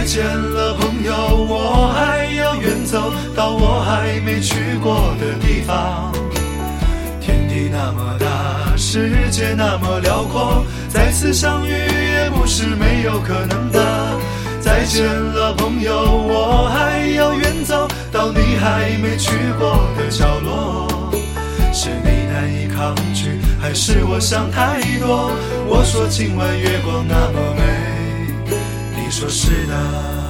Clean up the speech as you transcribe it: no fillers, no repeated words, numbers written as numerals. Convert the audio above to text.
见了朋友，我还要远走到我还没去过的地方。天地那么大，世界那么辽阔，再次相遇也不是没有可能的。再见了朋友，我还要远走到你还没去过的角落。是你难以抗拒，还是我想太多？我说今晚月光那么美，你说是的。